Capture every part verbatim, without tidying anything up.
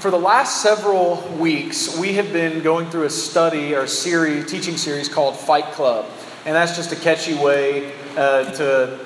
for the last several weeks, we have been going through a study or series, teaching series called Fight Club. And that's just a catchy way uh, to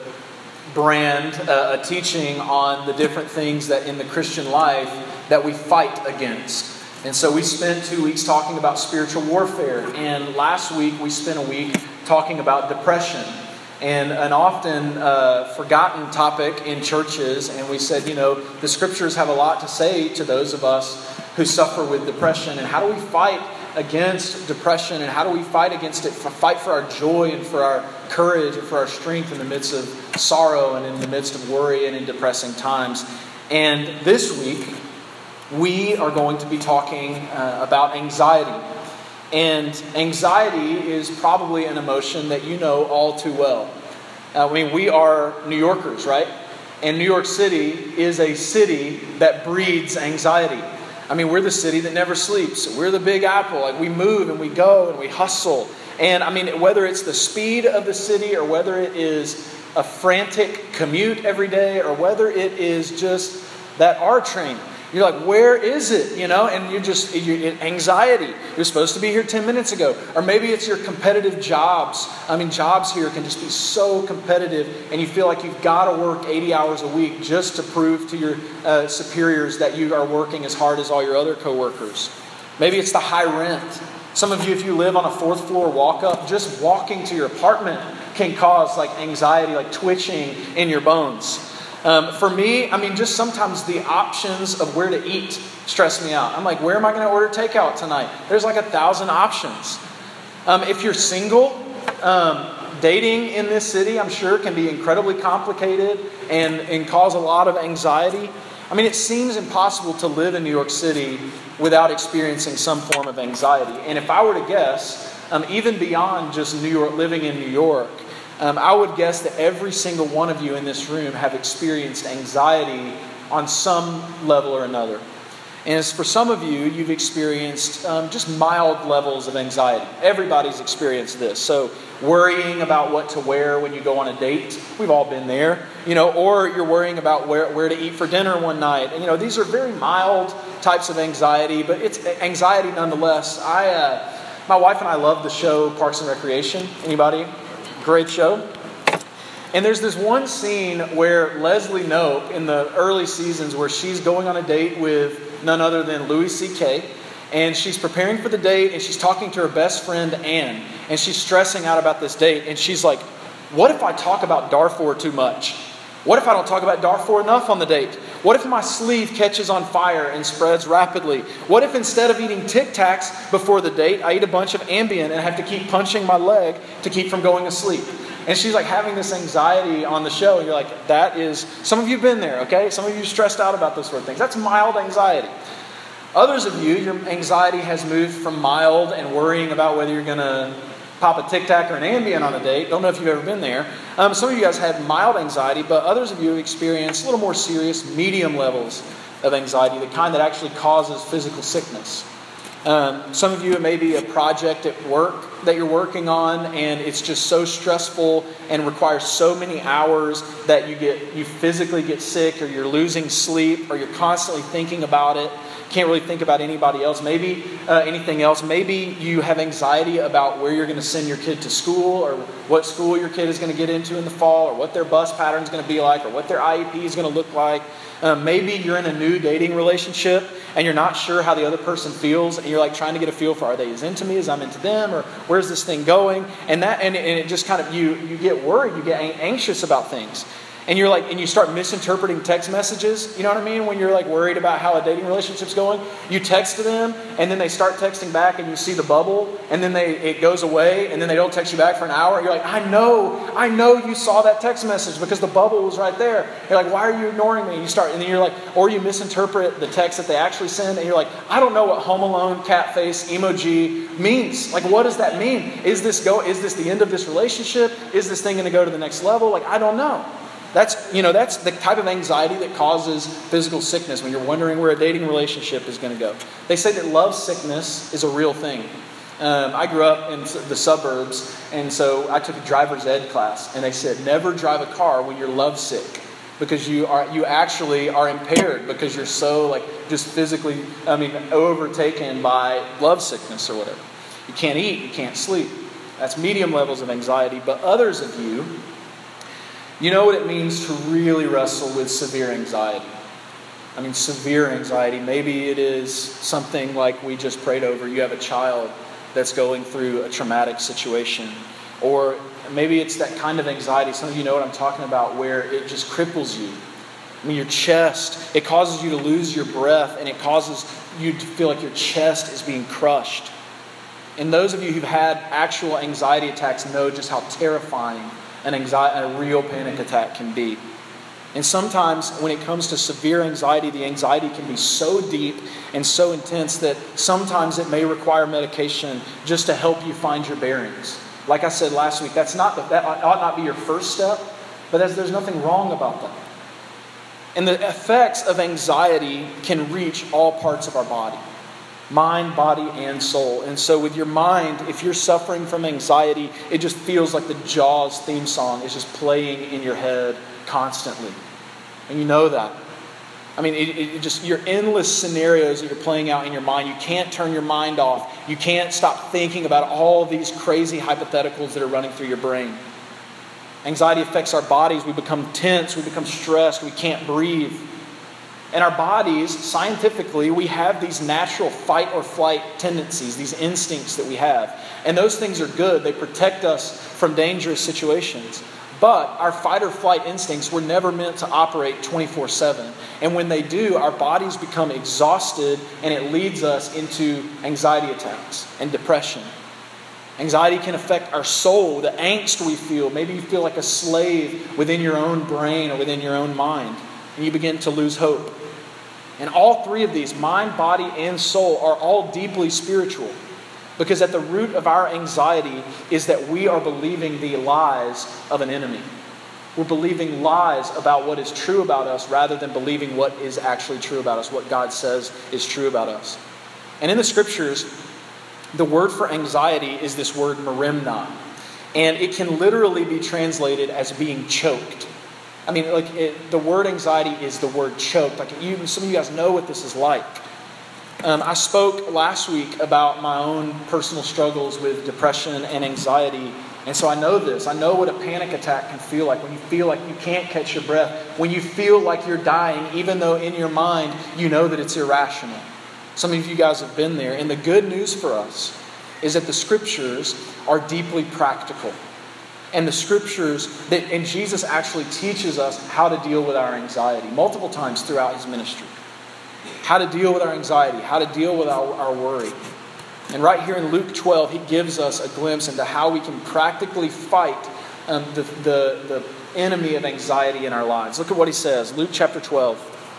brand uh, a teaching on the different things that in the Christian life that we fight against. And so we spent two weeks talking about spiritual warfare. And last week we spent a week talking about depression. And an often uh, forgotten topic in churches. And we said, you know, the scriptures have a lot to say to those of us who suffer with depression. And how do we fight against depression? And how do we fight against it? Fight for our joy and for our courage and for our strength in the midst of sorrow and in the midst of worry and in depressing times. And this week, we are going to be talking uh, about anxiety. And anxiety is probably an emotion that you know all too well. Uh, I mean, we are New Yorkers, right? And New York City is a city that breeds anxiety. I mean, we're the city that never sleeps. We're the Big Apple. Like, we move and we go and we hustle. And I mean, whether it's the speed of the city or whether it is a frantic commute every day or whether it is just that R train. You're like, where is it? You know, and you're just, you're, anxiety. You're supposed to be here ten minutes ago. Or maybe it's your competitive jobs. I mean, jobs here can just be so competitive and you feel like you've got to work eighty hours a week just to prove to your uh, superiors that you are working as hard as all your other coworkers. Maybe it's the high rent. Some of you, if you live on a fourth floor walk-up, just walking to your apartment can cause like anxiety, like twitching in your bones. Um, for me, I mean, just sometimes the options of where to eat stress me out. I'm like, where am I going to order takeout tonight? There's like a thousand options. Um, if you're single, um, dating in this city, I'm sure, can be incredibly complicated and, and cause a lot of anxiety. I mean, it seems impossible to live in New York City without experiencing some form of anxiety. And if I were to guess, um, even beyond just New York, living in New York, Um, I would guess that every single one of you in this room have experienced anxiety on some level or another. And as for some of you, you've experienced um, just mild levels of anxiety. Everybody's experienced this. So worrying about what to wear when you go on a date. We've all been there. You know, or you're worrying about where, where to eat for dinner one night. And, you know, these are very mild types of anxiety, but it's anxiety nonetheless. I, uh, my wife and I love the show Parks and Recreation. Anybody? Great show. And there's this one scene where Leslie Knope in the early seasons where she's going on a date with none other than Louis C K. And she's preparing for the date and she's talking to her best friend Anne. And she's stressing out about this date. And she's like, what if I talk about Darfur too much? What if I don't talk about Darfur enough on the date? What if my sleeve catches on fire and spreads rapidly? What if instead of eating Tic Tacs before the date, I eat a bunch of Ambien and have to keep punching my leg to keep from going to sleep? And she's like having this anxiety on the show. And you're like, that is, some of you have been there, okay? Some of you are stressed out about those sort of things. That's mild anxiety. Others of you, your anxiety has moved from mild and worrying about whether you're going to pop a Tic Tac or an Ambien on a date. Don't know if you've ever been there. Um, some of you guys had mild anxiety, but others of you have experienced a little more serious, medium levels of anxiety, the kind that actually causes physical sickness. Um, some of you, it may be a project at work that you're working on, and it's just so stressful and requires so many hours that you get you physically get sick, or you're losing sleep, or you're constantly thinking about it. Can't really think about anybody else. Maybe uh, anything else. Maybe you have anxiety about where you're going to send your kid to school, or what school your kid is going to get into in the fall, or what their bus pattern is going to be like, or what their I E P is going to look like. Um, maybe you're in a new dating relationship and you're not sure how the other person feels, and you're like trying to get a feel for, are they as into me as I'm into them, or where's this thing going? And that and, and it just kind of you you get worried, you get anxious about things. And you're like, and you start misinterpreting text messages. You know what I mean? When you're like worried about how a dating relationship's going, you text to them, and then they start texting back, and you see the bubble, and then they it goes away, and then they don't text you back for an hour. You're like, I know, I know you saw that text message because the bubble was right there. You're like, why are you ignoring me? And you start, and then you're like, or you misinterpret the text that they actually send, and you're like, I don't know what Home Alone cat face emoji means. Like, what does that mean? Is this go? Is this the end of this relationship? Is this thing going to go to the next level? Like, I don't know. That's, you know, that's the type of anxiety that causes physical sickness when you're wondering where a dating relationship is going to go. They say that love sickness is a real thing. Um, I grew up in the suburbs, and so I took a driver's ed class, and they said, never drive a car when you're lovesick. because you are you actually are impaired because you're so like just physically, I mean, overtaken by love sickness or whatever. You can't eat, you can't sleep. That's medium levels of anxiety. But others of you, you know what it means to really wrestle with severe anxiety. I mean, severe anxiety. Maybe it is something like we just prayed over. You have a child that's going through a traumatic situation. Or maybe it's that kind of anxiety. Some of you know what I'm talking about, where it just cripples you. I mean, your chest, it causes you to lose your breath, and it causes you to feel like your chest is being crushed. And those of you who've had actual anxiety attacks know just how terrifying an anxiety, a real panic attack can be. And sometimes when it comes to severe anxiety, the anxiety can be so deep and so intense that sometimes it may require medication just to help you find your bearings. Like I said last week, that's not the, that ought not be your first step, but there's nothing wrong about that. And the effects of anxiety can reach all parts of our body. Mind, body, and soul. And so with your mind, if you're suffering from anxiety, it just feels like the Jaws theme song is just playing in your head constantly. And you know that. I mean, it, it just your endless scenarios that you're playing out in your mind. You can't turn your mind off. You can't stop thinking about all these crazy hypotheticals that are running through your brain. Anxiety affects our bodies. We become tense. We become stressed. We can't breathe. And our bodies, scientifically, we have these natural fight or flight tendencies, these instincts that we have. And those things are good. They protect us from dangerous situations. But our fight or flight instincts were never meant to operate twenty-four seven. And when they do, our bodies become exhausted, and it leads us into anxiety attacks and depression. Anxiety can affect our soul, the angst we feel. Maybe you feel like a slave within your own brain or within your own mind, and you begin to lose hope. And all three of these, mind, body, and soul, are all deeply spiritual. Because at the root of our anxiety is that we are believing the lies of an enemy. We're believing lies about what is true about us rather than believing what is actually true about us, what God says is true about us. And in the Scriptures, the word for anxiety is this word merimna. And it can literally be translated as being choked. I mean, like it, the word anxiety is the word choked. Like you, some of you guys know what this is like. Um, I spoke last week about my own personal struggles with depression and anxiety. And so I know this. I know what a panic attack can feel like when you feel like you can't catch your breath. When you feel like you're dying, even though in your mind you know that it's irrational. Some of you guys have been there. And the good news for us is that the Scriptures are deeply practical. And the Scriptures, that, and Jesus actually teaches us how to deal with our anxiety multiple times throughout His ministry. How to deal with our anxiety, how to deal with our, our worry. And right here in Luke twelve, He gives us a glimpse into how we can practically fight um, the, the, the enemy of anxiety in our lives. Look at what He says. Luke chapter twelve,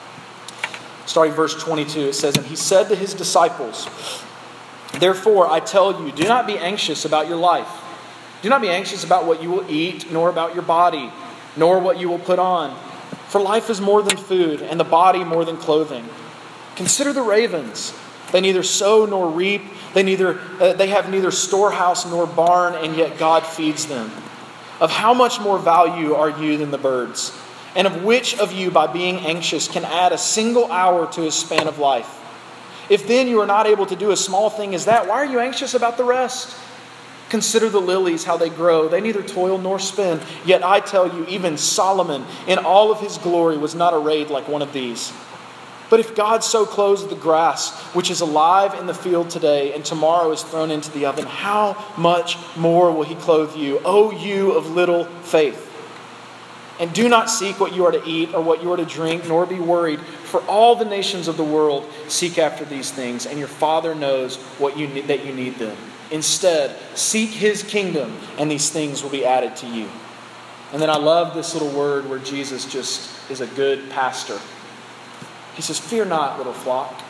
starting verse twenty-two. It says, "And He said to His disciples, 'Therefore I tell you, do not be anxious about your life. Do not be anxious about what you will eat, nor about your body, nor what you will put on. For life is more than food, and the body more than clothing. Consider the ravens. They neither sow nor reap. They neither uh, they have neither storehouse nor barn, and yet God feeds them. Of how much more value are you than the birds? And of which of you, by being anxious, can add a single hour to his span of life? If then you are not able to do a small thing as that, why are you anxious about the rest? Consider the lilies, how they grow. They neither toil nor spin. Yet I tell you, even Solomon, in all of his glory, was not arrayed like one of these. But if God so clothes the grass, which is alive in the field today, and tomorrow is thrown into the oven, how much more will He clothe you, O you of little faith? And do not seek what you are to eat or what you are to drink, nor be worried, for all the nations of the world seek after these things, and your Father knows what you need, that you need them. Instead, seek His kingdom, and these things will be added to you.'" And then I love this little word where Jesus just is a good pastor. He says, "Fear not, little flock.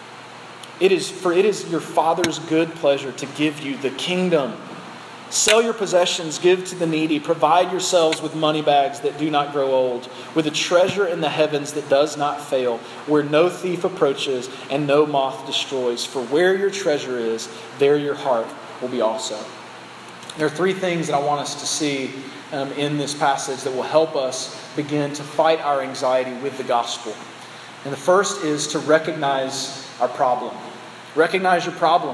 It is for it is your Father's good pleasure to give you the kingdom. Sell your possessions, give to the needy, provide yourselves with money bags that do not grow old, with a treasure in the heavens that does not fail, where no thief approaches and no moth destroys. For where your treasure is, there your heart will be also." There are three things that I want us to see um, in this passage that will help us begin to fight our anxiety with the gospel. And the first is to recognize our problem. Recognize your problem.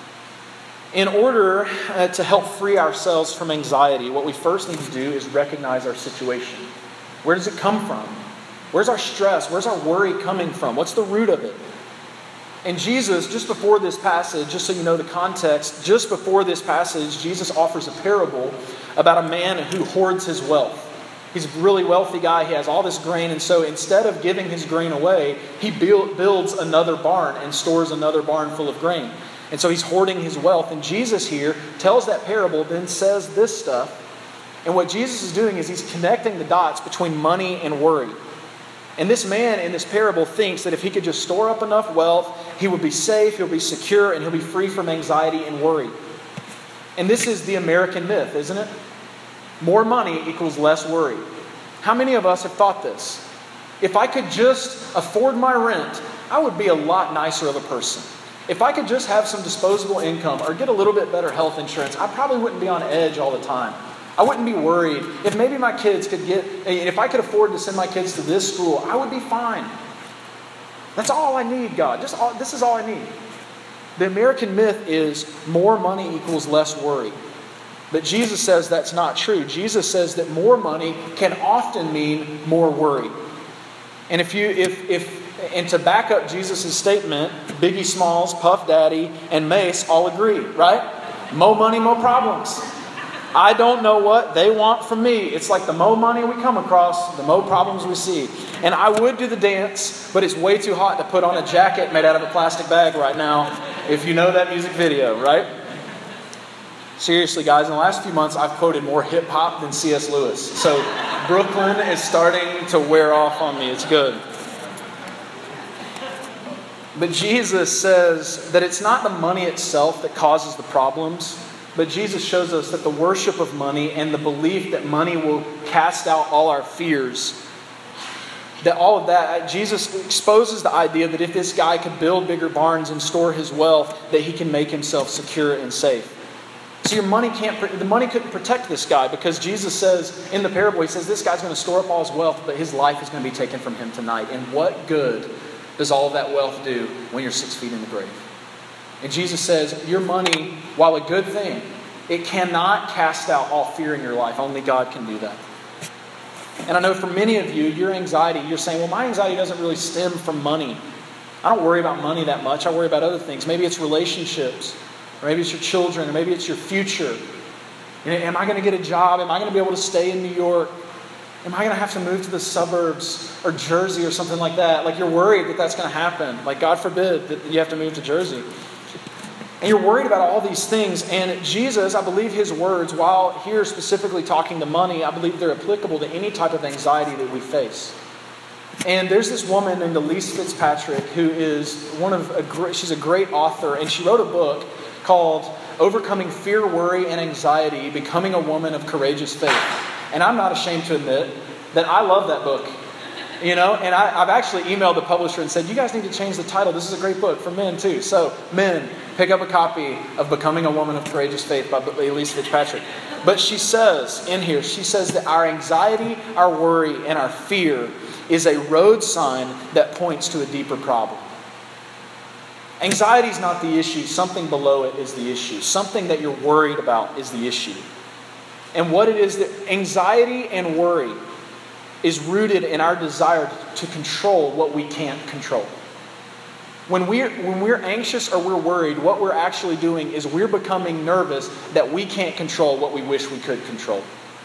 In order uh, to help free ourselves from anxiety, what we first need to do is recognize our situation. Where does it come from? Where's our stress? Where's our worry coming from? What's the root of it? And Jesus, just before this passage, just so you know the context, just before this passage, Jesus offers a parable about a man who hoards his wealth. He's a really wealthy guy. He has all this grain. And so instead of giving his grain away, he build, builds another barn and stores another barn full of grain. And so he's hoarding his wealth. And Jesus here tells that parable, then says this stuff. And what Jesus is doing is he's connecting the dots between money and worry. And this man in this parable thinks that if he could just store up enough wealth, he would be safe, he'll be secure, and he'll be free from anxiety and worry. And this is the American myth, isn't it? More money equals less worry. How many of us have thought this? If I could just afford my rent, I would be a lot nicer of a person. If I could just have some disposable income or get a little bit better health insurance, I probably wouldn't be on edge all the time. I wouldn't be worried. If maybe my kids could get, if I could afford to send my kids to this school, I would be fine. That's all I need, God. Just all, this is all I need. The American myth is more money equals less worry. But Jesus says that's not true. Jesus says that more money can often mean more worry. And if you, if, if, and to back up Jesus' statement, Biggie Smalls, Puff Daddy, and Mace all agree, right? More money, more problems. I don't know what they want from me. It's like the more money we come across, the more problems we see. And I would do the dance, but it's way too hot to put on a jacket made out of a plastic bag right now, if you know that music video, right? Seriously, guys, in the last few months, I've quoted more hip-hop than C S Lewis. So Brooklyn is starting to wear off on me. It's good. But Jesus says that it's not the money itself that causes the problems, but Jesus shows us that the worship of money and the belief that money will cast out all our fears, that all of that, Jesus exposes the idea that if this guy could build bigger barns and store his wealth, that he can make himself secure and safe. So your money can't, the money couldn't protect this guy, because Jesus says in the parable, he says this guy's going to store up all his wealth, but his life is going to be taken from him tonight. And what good does all of that wealth do when you're six feet in the grave? And Jesus says, your money, while a good thing, it cannot cast out all fear in your life. Only God can do that. And I know for many of you, your anxiety, you're saying, well, my anxiety doesn't really stem from money. I don't worry about money that much. I worry about other things. Maybe it's relationships, or maybe it's your children, or maybe it's your future. You know, am I going to get a job? Am I going to be able to stay in New York? Am I going to have to move to the suburbs or Jersey or something like that? Like you're worried that that's going to happen. Like God forbid that you have to move to Jersey. And you're worried about all these things. And Jesus, I believe his words, while here specifically talking to money, I believe they're applicable to any type of anxiety that we face. And there's this woman named Elyse Fitzpatrick who is one of a great, she's a great author. And she wrote a book called Overcoming Fear, Worry, and Anxiety, Becoming a Woman of Courageous Faith. And I'm not ashamed to admit that I love that book. You know, and I, I've actually emailed the publisher and said, you guys need to change the title. This is a great book for men too. So, men, pick up a copy of Becoming a Woman of Courageous Faith by Elyse Fitzpatrick. But she says in here, she says that our anxiety, our worry, and our fear is a road sign that points to a deeper problem. Anxiety is not the issue. Something below it is the issue. Something that you're worried about is the issue. And what it is that anxiety and worry is rooted in our desire to control what we can't control. When we're, when we're anxious or we're worried, what we're actually doing is we're becoming nervous that we can't control what we wish we could control.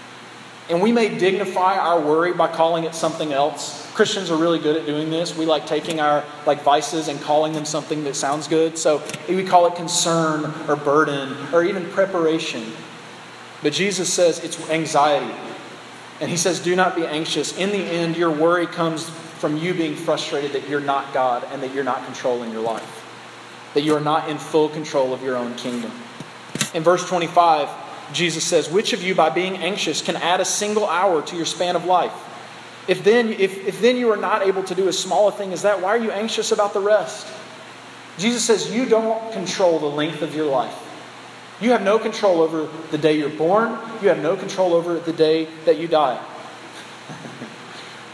And we may dignify our worry by calling it something else. Christians are really good at doing this. We like taking our like vices and calling them something that sounds good. So we call it concern or burden or even preparation. But Jesus says it's anxiety. And he says, do not be anxious. In the end, your worry comes from you being frustrated that you're not God and that you're not controlling your life. That you are not in full control of your own kingdom. In verse twenty-five, Jesus says, which of you by being anxious can add a single hour to your span of life? If then, if, if then you are not able to do as small a thing as that, why are you anxious about the rest? Jesus says, you don't control the length of your life. You have no control over the day you're born. You have no control over the day that you die.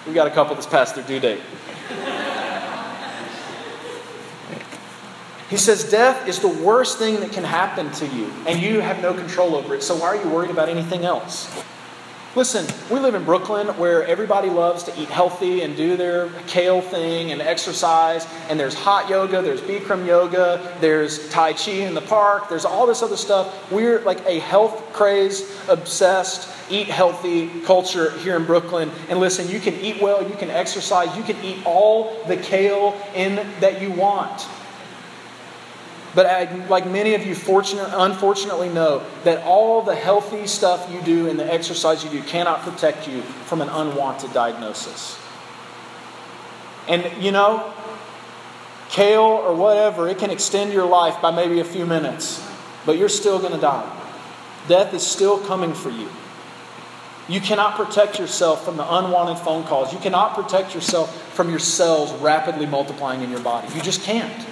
We got a couple that's past their due date. He says death is the worst thing that can happen to you, and you have no control over it. So why are you worried about anything else? Listen, we live in Brooklyn where everybody loves to eat healthy and do their kale thing and exercise. And there's hot yoga, there's Bikram yoga, there's Tai Chi in the park, there's all this other stuff. We're like a health crazed, obsessed, eat healthy culture here in Brooklyn. And listen, you can eat well, you can exercise, you can eat all the kale in that you want. But I, like many of you fortunate, unfortunately know that all the healthy stuff you do and the exercise you do cannot protect you from an unwanted diagnosis. And you know, kale or whatever, it can extend your life by maybe a few minutes, but you're still going to die. Death is still coming for you. You cannot protect yourself from the unwanted phone calls. You cannot protect yourself from your cells rapidly multiplying in your body. You just can't.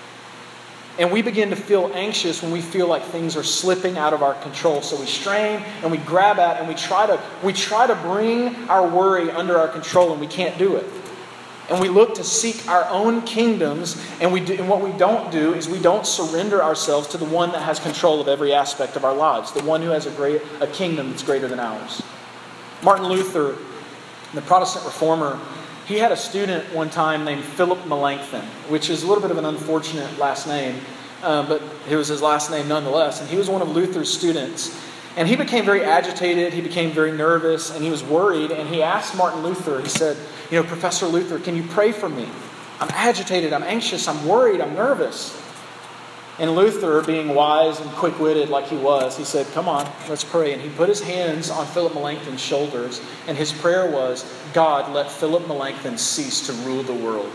And we begin to feel anxious when we feel like things are slipping out of our control. So we strain and we grab at and we try to we try to bring our worry under our control, and we can't do it. And we look to seek our own kingdoms, and we do, and what we don't do is we don't surrender ourselves to the one that has control of every aspect of our lives, the one who has a great a kingdom that's greater than ours. Martin Luther, the Protestant reformer, he had a student one time named Philip Melanchthon, which is a little bit of an unfortunate last name, uh, but it was his last name nonetheless. And he was one of Luther's students. And he became very agitated, he became very nervous, and he was worried. And he asked Martin Luther, he said, you know, Professor Luther, can you pray for me? I'm agitated, I'm anxious, I'm worried, I'm nervous. And Luther, being wise and quick-witted like he was, he said, come on, let's pray. And he put his hands on Philip Melanchthon's shoulders, and his prayer was, God, let Philip Melanchthon cease to rule the world.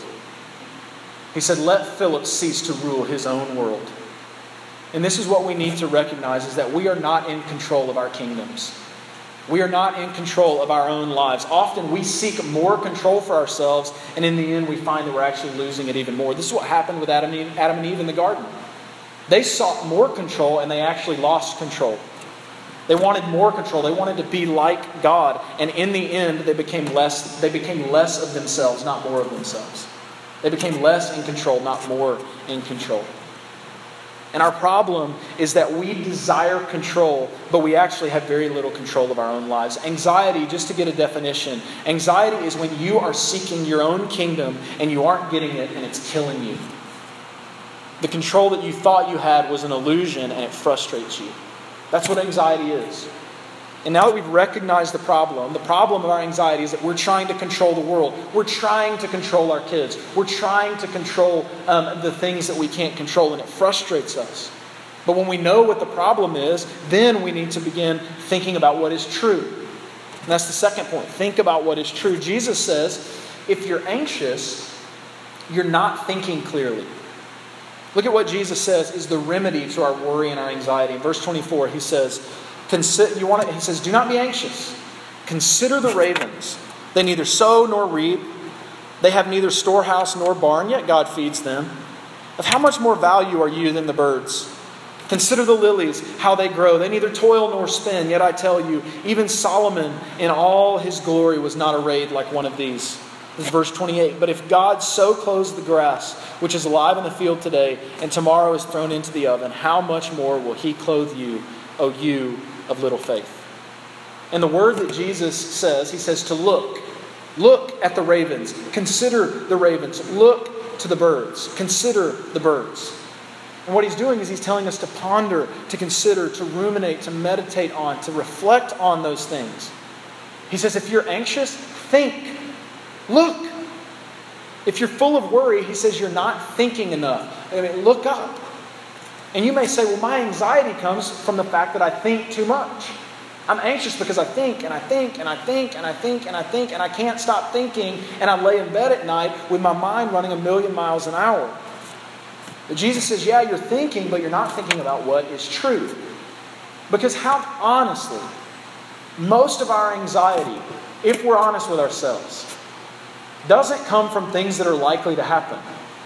He said, let Philip cease to rule his own world. And this is what we need to recognize, is that we are not in control of our kingdoms. We are not in control of our own lives. Often we seek more control for ourselves, and in the end we find that we're actually losing it even more. This is what happened with Adam and Eve, Adam and Eve in the garden. They sought more control, and they actually lost control. They wanted more control. They wanted to be like God. And in the end, they became less, they became less of themselves, not more of themselves. They became less in control, not more in control. And our problem is that we desire control, but we actually have very little control of our own lives. Anxiety, just to get a definition, anxiety is when you are seeking your own kingdom and you aren't getting it and it's killing you. The control that you thought you had was an illusion, and it frustrates you. That's what anxiety is. And now that we've recognized the problem, the problem of our anxiety is that we're trying to control the world. We're trying to control our kids. We're trying to control um, the things that we can't control, and it frustrates us. But when we know what the problem is, then we need to begin thinking about what is true. And that's the second point. Think about what is true. Jesus says, if you're anxious, you're not thinking clearly. Look at what Jesus says is the remedy to our worry and our anxiety. In verse twenty-four, he says, Consider, you want to, he says, do not be anxious. Consider the ravens. They neither sow nor reap. They have neither storehouse nor barn, yet God feeds them. Of how much more value are you than the birds? Consider the lilies, how they grow. They neither toil nor spin, yet I tell you, even Solomon in all his glory was not arrayed like one of these. This is verse twenty-eight. But if God so clothes the grass, which is alive in the field today, and tomorrow is thrown into the oven, how much more will he clothe you, O you of little faith? And the word that Jesus says, he says to look. Look at the ravens. Consider the ravens. Look to the birds. Consider the birds. And what he's doing is he's telling us to ponder, to consider, to ruminate, to meditate on, to reflect on those things. He says if you're anxious, think. Look. If you're full of worry, he says you're not thinking enough. I mean, look up. And you may say, well, my anxiety comes from the fact that I think too much. I'm anxious because I think and I think and I think and I think and I think and I can't stop thinking, and I lay in bed at night with my mind running a million miles an hour. But Jesus says, yeah, you're thinking, but you're not thinking about what is true. Because how honestly, most of our anxiety, if we're honest with ourselves, doesn't come from things that are likely to happen.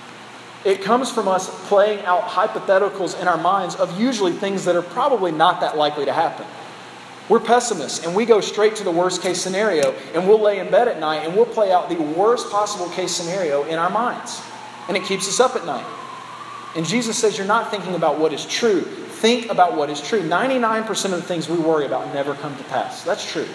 It comes from us playing out hypotheticals in our minds of usually things that are probably not that likely to happen. We're pessimists, and we go straight to the worst case scenario, and we'll lay in bed at night, and we'll play out the worst possible case scenario in our minds. And it keeps us up at night. And Jesus says, you're not thinking about what is true. Think about what is true. ninety-nine percent of the things we worry about never come to pass. That's true.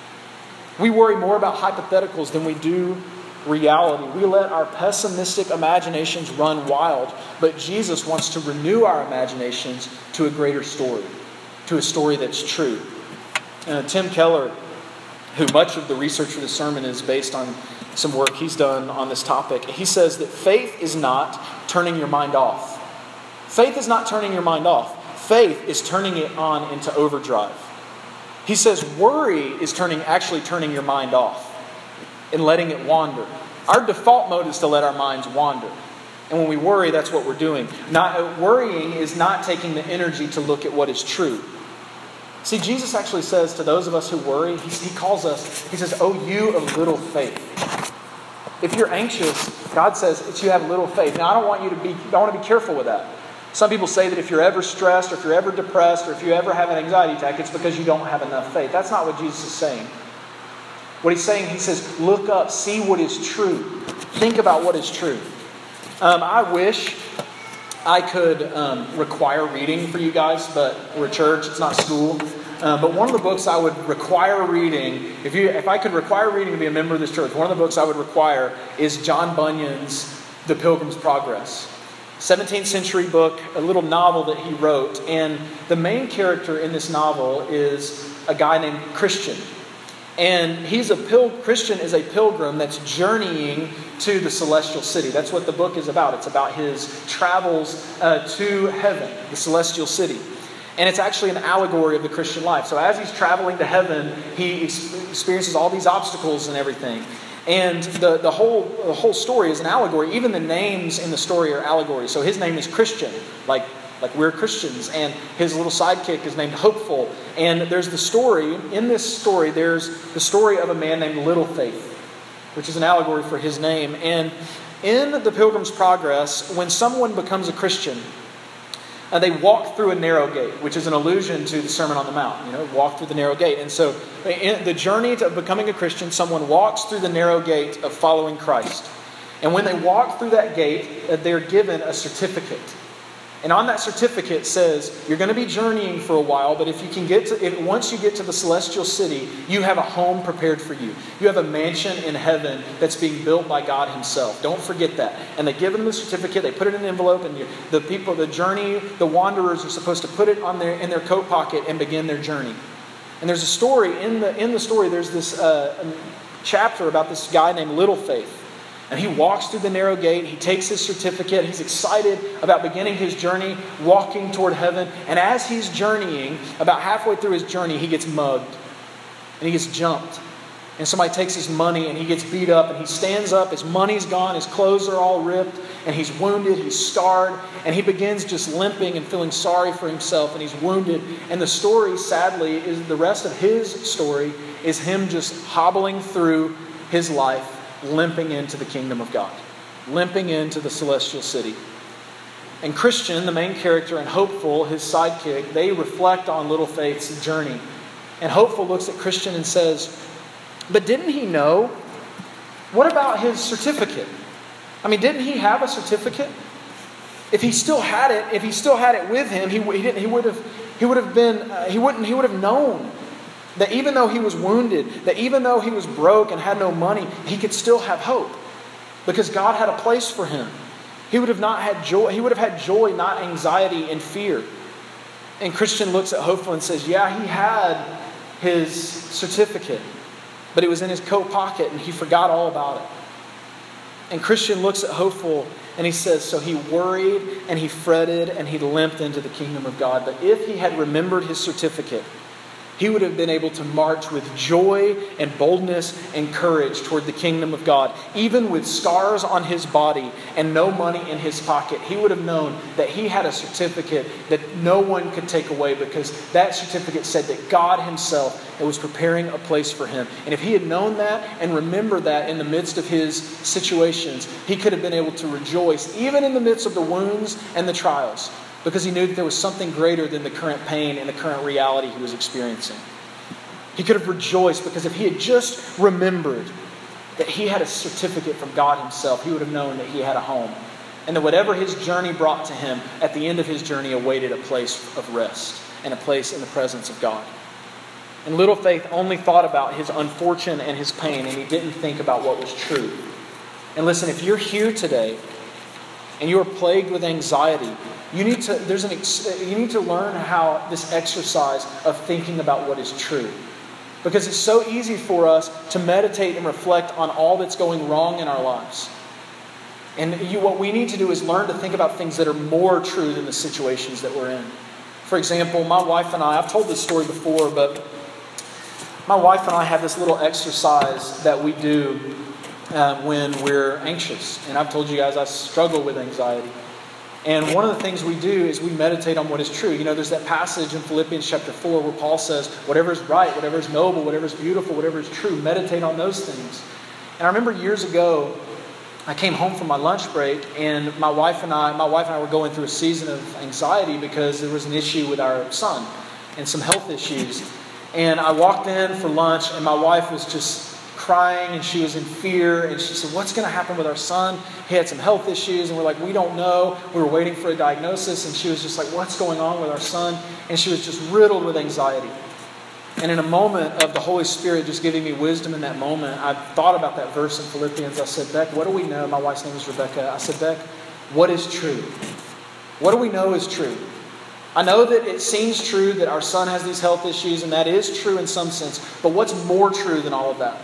We worry more about hypotheticals than we do reality. We let our pessimistic imaginations run wild, but Jesus wants to renew our imaginations to a greater story, to a story that's true. Uh, Tim Keller, who much of the research for this sermon is based on some work he's done on this topic, he says that faith is not turning your mind off. Faith is not turning your mind off. Faith is turning it on into overdrive. He says worry is turning actually turning your mind off and letting it wander. Our default mode is to let our minds wander. And when we worry, that's what we're doing. Not, worrying is not taking the energy to look at what is true. See, Jesus actually says to those of us who worry, he, he calls us, he says, oh, you of little faith. If you're anxious, God says it's you have little faith. Now, I don't want you to be, I want to be careful with that. Some people say that if you're ever stressed or if you're ever depressed or if you ever have an anxiety attack, it's because you don't have enough faith. That's not what Jesus is saying. What he's saying, he says, look up, see what is true. Think about what is true. Um, I wish I could um, require reading for you guys, but we're a church, it's not school. Uh, but one of the books I would require reading, if you, if I could require reading to be a member of this church, one of the books I would require is John Bunyan's The Pilgrim's Progress. seventeenth century book, a little novel that he wrote. And the main character in this novel is a guy named Christian. And he's a pil- Christian is a pilgrim that's journeying to the celestial city. That's what the book is about. It's about his travels uh, to heaven, the celestial city. And it's actually an allegory of the Christian life. So as he's traveling to heaven, he ex- experiences all these obstacles and everything. And the, the whole the whole story is an allegory. Even the names in the story are allegories. So his name is Christian, like like we're Christians. And his little sidekick is named Hopeful. And there's the story, in this story, there's the story of a man named Little Faith, which is an allegory for his name. And in the Pilgrim's Progress, when someone becomes a Christian, Uh, they walk through a narrow gate, which is an allusion to the Sermon on the Mount. You know, walk through the narrow gate. And so in the journey to becoming a Christian, someone walks through the narrow gate of following Christ. And when they walk through that gate, uh, they're given a certificate. And on that certificate says, you're going to be journeying for a while, but if you can get to, if, once you get to the celestial city, you have a home prepared for you. You have a mansion in heaven that's being built by God himself. Don't forget that. And they give them the certificate, they put it in an envelope, and you, the people, the journey, the wanderers are supposed to put it on their, in their coat pocket and begin their journey. And there's a story, in the, in the story, there's this uh, chapter about this guy named Little Faith. And he walks through the narrow gate. He takes his certificate. He's excited about beginning his journey, walking toward heaven. And as he's journeying, about halfway through his journey, he gets mugged. And he gets jumped. And somebody takes his money and he gets beat up. And he stands up. His money's gone. His clothes are all ripped. And he's wounded. He's scarred. And he begins just limping and feeling sorry for himself. And he's wounded. And the story, sadly, is the rest of his story is him just hobbling through his life, limping into the kingdom of God, limping into the celestial city. And Christian, the main character, and Hopeful, his sidekick, they reflect on Little Faith's journey. And Hopeful looks at Christian and says, but didn't he know? What about his certificate? I mean, didn't he have a certificate? If he still had it, if he still had it with him, he, he didn't. He would have. He would have been. Uh, he wouldn't. He would have known that even though he was wounded, that even though he was broke and had no money, he could still have hope because God had a place for him. He would have not had joy. He would have had joy, not anxiety and fear. And Christian looks at Hopeful and says, yeah, he had his certificate, but it was in his coat pocket and he forgot all about it. And Christian looks at Hopeful and he says, so he worried and he fretted and he limped into the kingdom of God. But if he had remembered his certificate, he would have been able to march with joy and boldness and courage toward the kingdom of God. Even with scars on his body and no money in his pocket, he would have known that he had a certificate that no one could take away because that certificate said that God himself was preparing a place for him. And if he had known that and remembered that in the midst of his situations, he could have been able to rejoice even in the midst of the wounds and the trials, because he knew that there was something greater than the current pain and the current reality he was experiencing. He could have rejoiced because if he had just remembered that he had a certificate from God himself, he would have known that he had a home. And that whatever his journey brought to him, at the end of his journey awaited a place of rest and a place in the presence of God. And little faith only thought about his unfortune and his pain, and he didn't think about what was true. And listen, if you're here today and you are plagued with anxiety, you need to there's an you need to learn how this exercise of thinking about what is true. Because it's so easy for us to meditate and reflect on all that's going wrong in our lives. And you, what we need to do is learn to think about things that are more true than the situations that we're in. For example, my wife and I, I've told this story before, but my wife and I have this little exercise that we do um, when we're anxious. And I've told you guys I struggle with anxiety. And one of the things we do is we meditate on what is true. You know, there's that passage in Philippians chapter four where Paul says, whatever is right, whatever is noble, whatever is beautiful, whatever is true, meditate on those things. And I remember years ago, I came home from my lunch break, and my wife and I, my wife and I were going through a season of anxiety because there was an issue with our son and some health issues. And I walked in for lunch, and my wife was just crying, and she was in fear, and she said, what's going to happen with our son? He had some health issues, and we're like, we don't know. We were waiting for a diagnosis, and she was just like, what's going on with our son? And she was just riddled with anxiety. And in a moment of the Holy Spirit just giving me wisdom in that moment, I thought about that verse in Philippians. I said, Beck, what do we know? My wife's name is Rebecca. I said, Beck, what is true? What do we know is true? I know that it seems true that our son has these health issues, and that is true in some sense. But what's more true than all of that?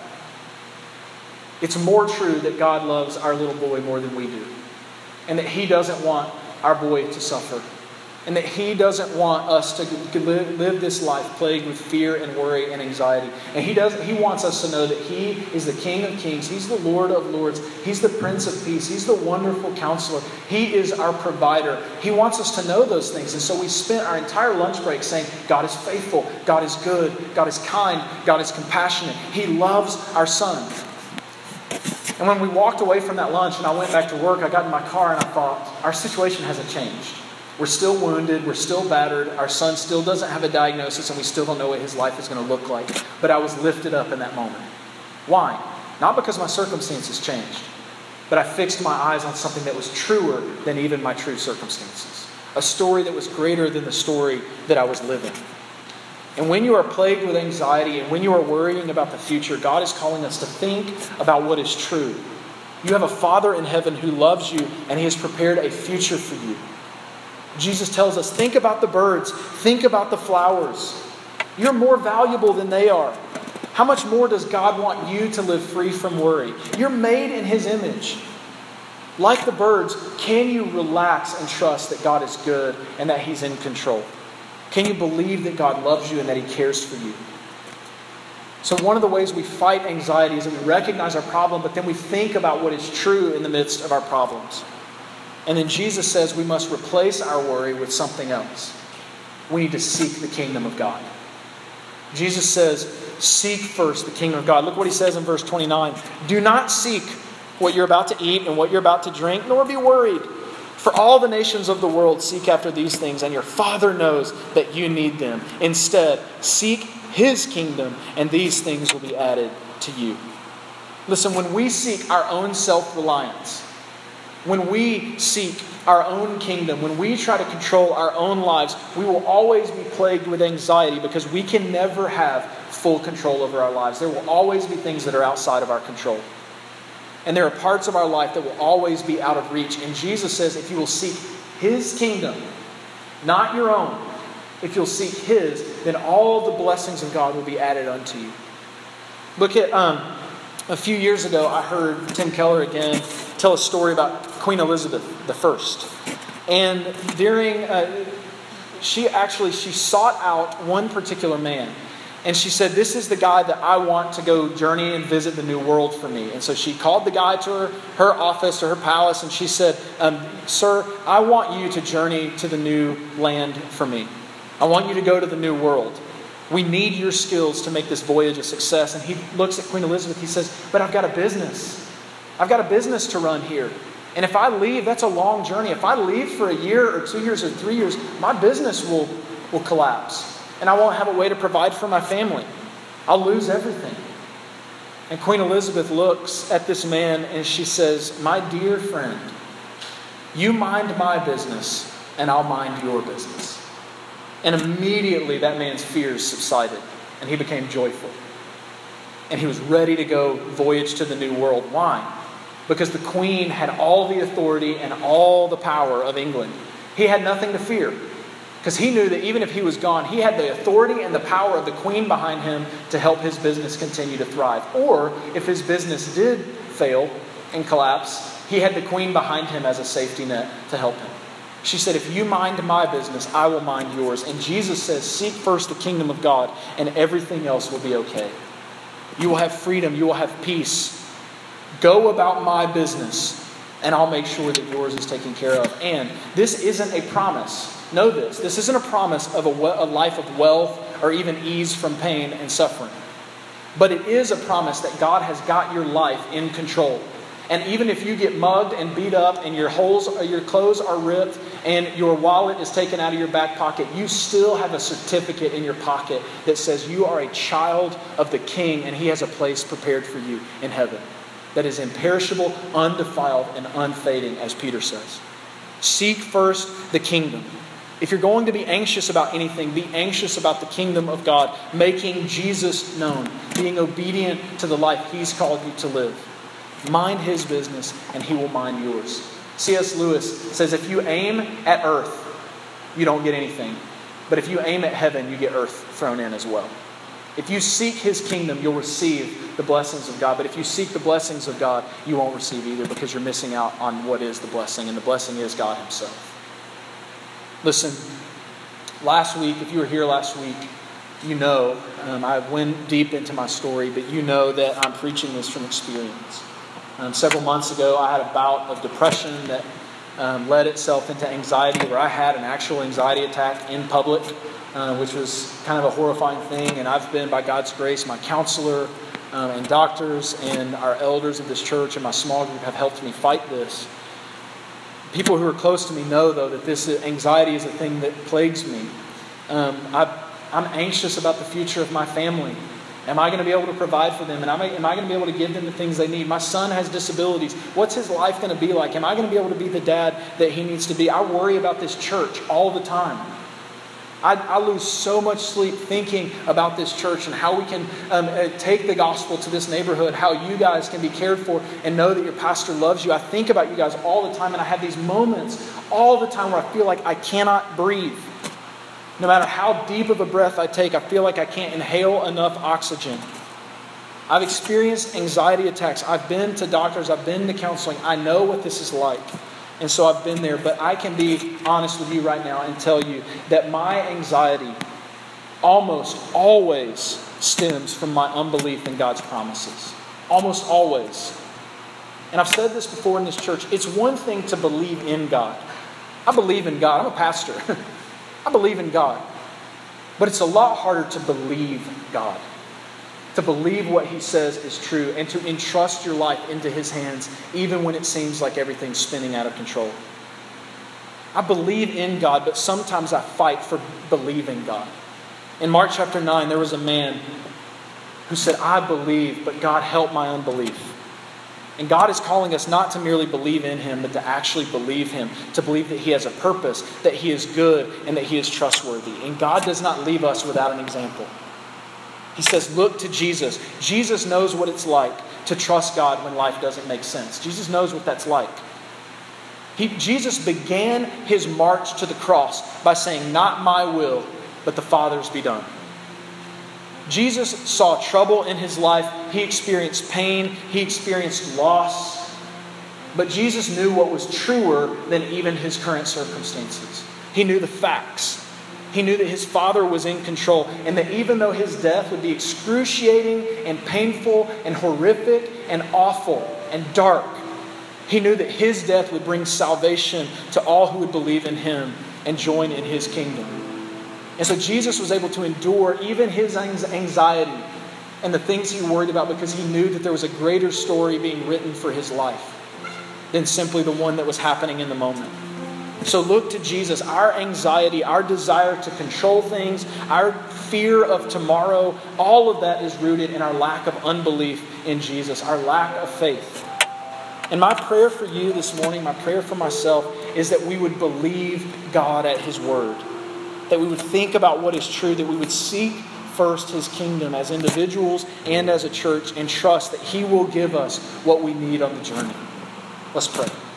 It's more true that God loves our little boy more than we do. And that He doesn't want our boy to suffer. And that He doesn't want us to live, live this life plagued with fear and worry and anxiety. And He does. He wants us to know that He is the King of Kings. He's the Lord of Lords. He's the Prince of Peace. He's the wonderful Counselor. He is our provider. He wants us to know those things. And so we spent our entire lunch break saying, God is faithful. God is good. God is kind. God is compassionate. He loves our son. And when we walked away from that lunch and I went back to work, I got in my car and I thought, our situation hasn't changed. We're still wounded. We're still battered. Our son still doesn't have a diagnosis, and we still don't know what his life is going to look like. But I was lifted up in that moment. Why? Not because my circumstances changed, but I fixed my eyes on something that was truer than even my true circumstances. A story that was greater than the story that I was living. And when you are plagued with anxiety and when you are worrying about the future, God is calling us to think about what is true. You have a Father in heaven who loves you, and He has prepared a future for you. Jesus tells us, think about the birds, think about the flowers. You're more valuable than they are. How much more does God want you to live free from worry? You're made in His image. Like the birds, can you relax and trust that God is good and that He's in control? Can you believe that God loves you and that He cares for you? So one of the ways we fight anxiety is that we recognize our problem, but then we think about what is true in the midst of our problems. And then Jesus says we must replace our worry with something else. We need to seek the kingdom of God. Jesus says, seek first the kingdom of God. Look what He says in verse twenty-nine. Do not seek what you're about to eat and what you're about to drink, nor be worried. For all the nations of the world seek after these things, and your Father knows that you need them. Instead, seek His kingdom, and these things will be added to you. Listen, when we seek our own self-reliance, when we seek our own kingdom, when we try to control our own lives, we will always be plagued with anxiety because we can never have full control over our lives. There will always be things that are outside of our control. And there are parts of our life that will always be out of reach. And Jesus says if you will seek His kingdom, not your own, if you'll seek His, then all the blessings of God will be added unto you. Look at um, a few years ago, I heard Tim Keller again tell a story about Queen Elizabeth the First. And during, uh, she actually, she sought out one particular man. And she said, this is the guy that I want to go journey and visit the new world for me. And so she called the guy to her, her office or her palace, and she said, um, sir, I want you to journey to the new land for me. I want you to go to the new world. We need your skills to make this voyage a success. And he looks at Queen Elizabeth, he says, but I've got a business. I've got a business to run here. And if I leave, that's a long journey. If I leave for a year or two years or three years, my business will, will collapse. And I won't have a way to provide for my family. I'll lose everything. And Queen Elizabeth looks at this man and she says, my dear friend, you mind my business and I'll mind your business. And immediately that man's fears subsided and he became joyful. And he was ready to go voyage to the New World. Why? Because the Queen had all the authority and all the power of England. He had nothing to fear. Because he knew that even if he was gone, he had the authority and the power of the Queen behind him to help his business continue to thrive. Or if his business did fail and collapse, he had the Queen behind him as a safety net to help him. She said, if you mind my business, I will mind yours. And Jesus says, seek first the kingdom of God and everything else will be okay. You will have freedom. You will have peace. Go about my business and I'll make sure that yours is taken care of. And this isn't a promise. Know this. This isn't a promise of a, we- a life of wealth or even ease from pain and suffering. But it is a promise that God has got your life in control. And even if you get mugged and beat up and your holes, or your clothes are ripped and your wallet is taken out of your back pocket, you still have a certificate in your pocket that says you are a child of the King and He has a place prepared for you in heaven that is imperishable, undefiled, and unfading, as Peter says. Seek first the kingdom. If you're going to be anxious about anything, be anxious about the kingdom of God, making Jesus known, being obedient to the life He's called you to live. Mind His business and He will mind yours. C S Lewis says if you aim at earth, you don't get anything. But if you aim at heaven, you get earth thrown in as well. If you seek His kingdom, you'll receive the blessings of God. But if you seek the blessings of God, you won't receive either because you're missing out on what is the blessing. And the blessing is God Himself. Listen, last week, if you were here last week, you know, um, I went deep into my story, but you know that I'm preaching this from experience. Um, several months ago, I had a bout of depression that um, led itself into anxiety, where I had an actual anxiety attack in public, uh, which was kind of a horrifying thing. And I've been, by God's grace, my counselor um, and doctors and our elders of this church and my small group have helped me fight this. People who are close to me know, though, that this anxiety is a thing that plagues me. Um, I, I'm anxious about the future of my family. Am I going to be able to provide for them? And am I, am I going to be able to give them the things they need? My son has disabilities. What's his life going to be like? Am I going to be able to be the dad that he needs to be? I worry about this church all the time. I, I lose so much sleep thinking about this church and how we can um, uh, take the gospel to this neighborhood, how you guys can be cared for and know that your pastor loves you. I think about you guys all the time, and I have these moments all the time where I feel like I cannot breathe. No matter how deep of a breath I take, I feel like I can't inhale enough oxygen. I've experienced anxiety attacks. I've been to doctors. I've been to counseling. I know what this is like. And so I've been there. But I can be honest with you right now and tell you that my anxiety almost always stems from my unbelief in God's promises. Almost always. And I've said this before in this church. It's one thing to believe in God. I believe in God. I'm a pastor. I believe in God. But it's a lot harder to believe God. To believe what He says is true and to entrust your life into His hands even when it seems like everything's spinning out of control. I believe in God, but sometimes I fight for believing God. In Mark chapter nine, there was a man who said, I believe, but God help my unbelief. And God is calling us not to merely believe in Him, but to actually believe Him. To believe that He has a purpose, that He is good, and that He is trustworthy. And God does not leave us without an example. He says, look to Jesus. Jesus knows what it's like to trust God when life doesn't make sense. Jesus knows what that's like. He, Jesus began His march to the cross by saying, not my will, but the Father's be done. Jesus saw trouble in His life. He experienced pain. He experienced loss. But Jesus knew what was truer than even His current circumstances. He knew the facts. He knew that His Father was in control. And that even though His death would be excruciating and painful and horrific and awful and dark, He knew that His death would bring salvation to all who would believe in Him and join in His kingdom. And so Jesus was able to endure even His anxiety and the things He worried about because He knew that there was a greater story being written for His life than simply the one that was happening in the moment. So look to Jesus. Our anxiety, our desire to control things, our fear of tomorrow, all of that is rooted in our lack of unbelief in Jesus, our lack of faith. And my prayer for you this morning, my prayer for myself, is that we would believe God at His word. That we would think about what is true, that we would seek first His kingdom as individuals and as a church, and trust that He will give us what we need on the journey. Let's pray.